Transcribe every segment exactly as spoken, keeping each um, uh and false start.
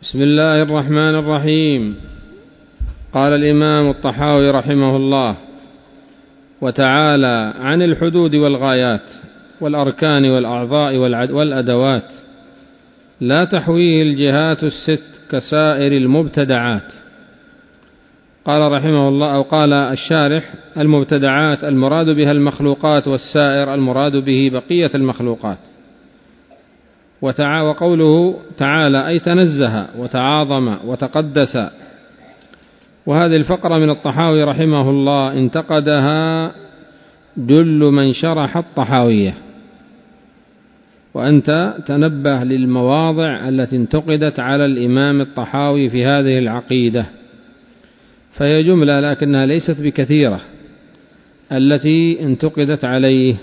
بسم الله الرحمن الرحيم. قال الإمام الطحاوي رحمه الله: وتعالى عن الحدود والغايات والأركان والأعضاء والأدوات لا تحويه الجهات الست كسائر المبتدعات. قال رحمه الله، أو قال الشارح: المبتدعات المراد بها المخلوقات، والسائر المراد به بقية المخلوقات. وقوله تعالى أي تنزه وتعاظم وتقدس. وهذه الفقرة من الطحاوي رحمه الله انتقدها جل من شرح الطحاوية، وأنت تنبه للمواضع التي انتقدت على الإمام الطحاوي في هذه العقيدة، فهي جملة لكنها ليست بكثيرة التي انتقدت عليه.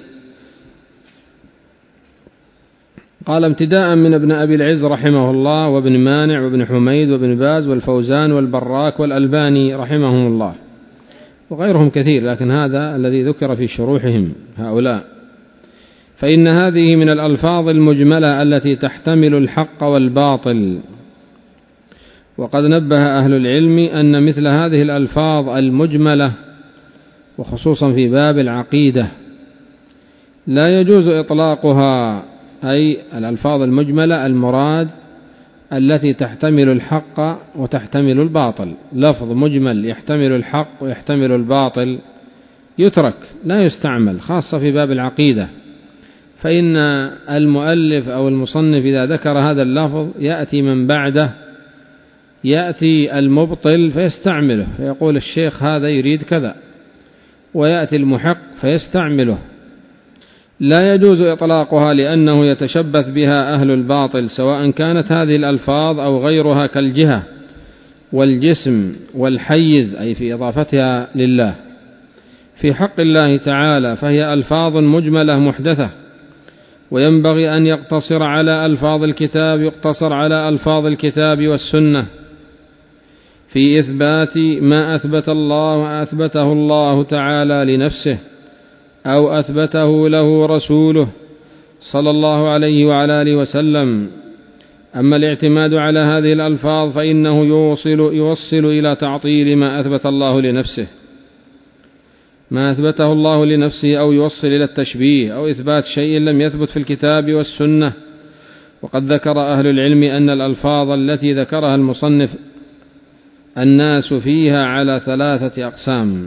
قال: ابتداء من ابن أبي العز رحمه الله، وابن مانع، وابن حميد، وابن باز، والفوزان، والبراك، والألباني رحمهم الله، وغيرهم كثير، لكن هذا الذي ذكر في شروحهم هؤلاء. فإن هذه من الألفاظ المجملة التي تحتمل الحق والباطل، وقد نبه أهل العلم أن مثل هذه الألفاظ المجملة، وخصوصا في باب العقيدة، لا يجوز إطلاقها، أي الألفاظ المجملة المراد التي تحتمل الحق وتحتمل الباطل. لفظ مجمل يحتمل الحق ويحتمل الباطل يترك، لا يستعمل، خاصة في باب العقيدة، فإن المؤلف أو المصنف إذا ذكر هذا اللفظ يأتي من بعده يأتي المبطل فيستعمله، فيقول الشيخ هذا يريد كذا، ويأتي المحق فيستعمله. لا يجوز إطلاقها لأنه يتشبث بها أهل الباطل، سواء كانت هذه الألفاظ أو غيرها، كالجهة والجسم والحيز، أي في إضافتها لله. في حق الله تعالى فهي ألفاظ مجملة محدثة، وينبغي أن يقتصر على ألفاظ الكتاب يقتصر على ألفاظ الكتاب والسنة في إثبات ما أثبت الله وأثبته الله تعالى لنفسه، أو أثبته له رسوله صلى الله عليه وعلى آله وسلم. أما الاعتماد على هذه الألفاظ فإنه يوصل, يوصل إلى تعطيل ما أثبت الله لنفسه ما أثبته الله لنفسه أو يوصل إلى التشبيه أو إثبات شيء لم يثبت في الكتاب والسنة. وقد ذكر أهل العلم أن الألفاظ التي ذكرها المصنف الناس فيها على ثلاثة أقسام: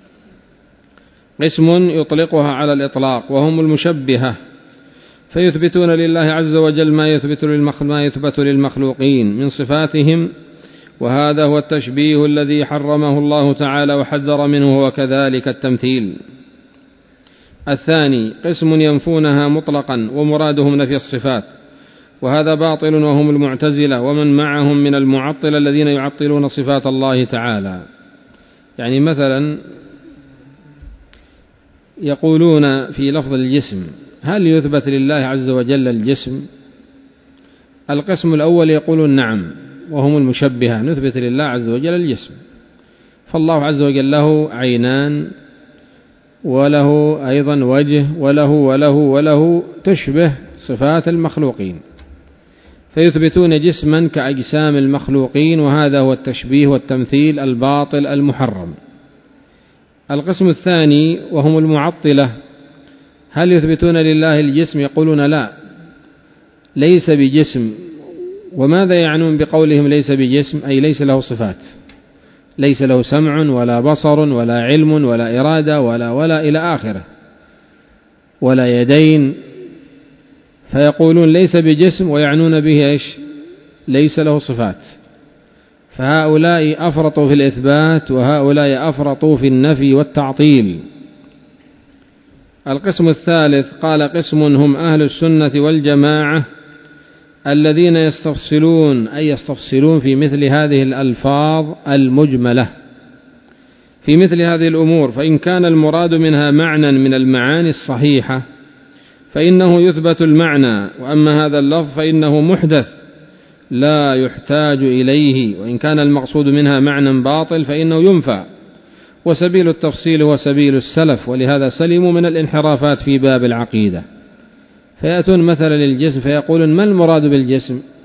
قسم يطلقها على الإطلاق وهم المشبهة، فيثبتون لله عز وجل ما يثبت ما يثبت للمخلوقين من صفاتهم، وهذا هو التشبيه الذي حرمه الله تعالى وحذر منه، وكذلك التمثيل. الثاني قسم ينفونها مطلقا ومرادهم نفي الصفات، وهذا باطل، وهم المعتزلة ومن معهم من المعطلة الذين يعطلون صفات الله تعالى. يعني مثلا يقولون في لفظ الجسم: هل يثبت لله عز وجل الجسم؟ القسم الأول يقولون نعم، وهم المشبهة، نثبت لله عز وجل الجسم، فالله عز وجل له عينان وله أيضا وجه وله وله وله تشبه صفات المخلوقين، فيثبتون جسما كأجسام المخلوقين، وهذا هو التشبيه والتمثيل الباطل المحرم. القسم الثاني وهم المعطلة: هل يثبتون لله الجسم؟ يقولون لا، ليس بجسم. وماذا يعنون بقولهم ليس بجسم؟ أي ليس له صفات، ليس له سمع ولا بصر ولا علم ولا إرادة ولا ولا إلى آخره، ولا يدين، فيقولون ليس بجسم ويعنون به إيش؟ ليس له صفات. فهؤلاء أفرطوا في الإثبات، وهؤلاء أفرطوا في النفي والتعطيل. القسم الثالث قال: قسم هم أهل السنة والجماعة الذين يستفصلون، أي يستفصلون في مثل هذه الألفاظ المجملة في مثل هذه الأمور، فإن كان المراد منها معنى من المعاني الصحيحة فإنه يثبت المعنى، وأما هذا اللفظ فإنه محدث لا يحتاج إليه، وإن كان المقصود منها معنى باطل فإنه ينفع. وسبيل التفصيل هو سبيل السلف، ولهذا سلموا من الانحرافات في باب العقيدة. فيأتون مثلا للجسم فيقولون: ما المراد بالجسم؟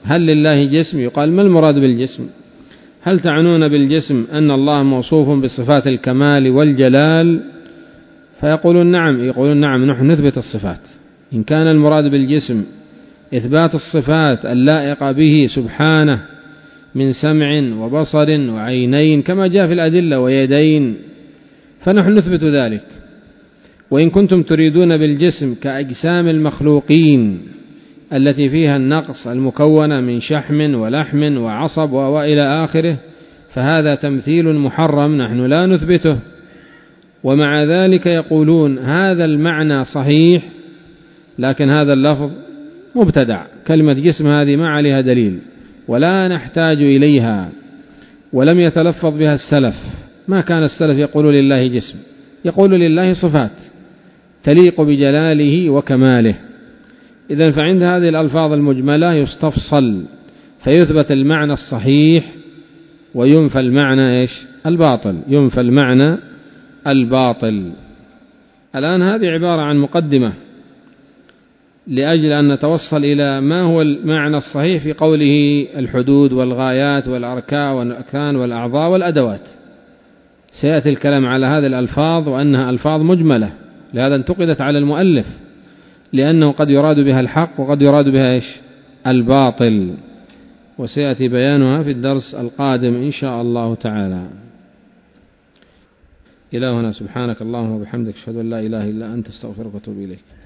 هل لله جسم؟ يقال ما المراد بالجسم؟ هل تعنون بالجسم أن الله موصوف بصفات الكمال والجلال؟ فيقولون نعم، يقولون نعم نحن نثبت الصفات. إن كان المراد بالجسم إثبات الصفات اللائقة به سبحانه من سمع وبصر وعينين كما جاء في الأدلة ويدين فنحن نثبت ذلك. وإن كنتم تريدون بالجسم كأجسام المخلوقين التي فيها النقص المكونة من شحم ولحم وعصب وإلى آخره فهذا تمثيل محرم نحن لا نثبته. ومع ذلك يقولون هذا المعنى صحيح لكن هذا اللفظ مبتدع، كلمة جسم هذه ما عليها دليل ولا نحتاج إليها ولم يتلفظ بها السلف. ما كان السلف يقول لله جسم، يقول لله صفات تليق بجلاله وكماله. إذن فعند هذه الألفاظ المجملة يستفصل فيثبت المعنى الصحيح وينفى المعنى إيش؟ الباطل، ينفى المعنى الباطل. الآن هذه عبارة عن مقدمة لأجل أن نتوصل إلى ما هو المعنى الصحيح في قوله الحدود والغايات والأركان والأعضاء والأدوات. سيأتي الكلام على هذه الألفاظ وأنها ألفاظ مجملة، لهذا انتقدت على المؤلف لأنه قد يراد بها الحق وقد يراد بها إيش؟ الباطل، وسيأتي بيانها في الدرس القادم إن شاء الله تعالى. إلهنا سبحانك اللهم وبحمدك أشهد أن لا إله إلا أنت استغفرك وأتوب إليك.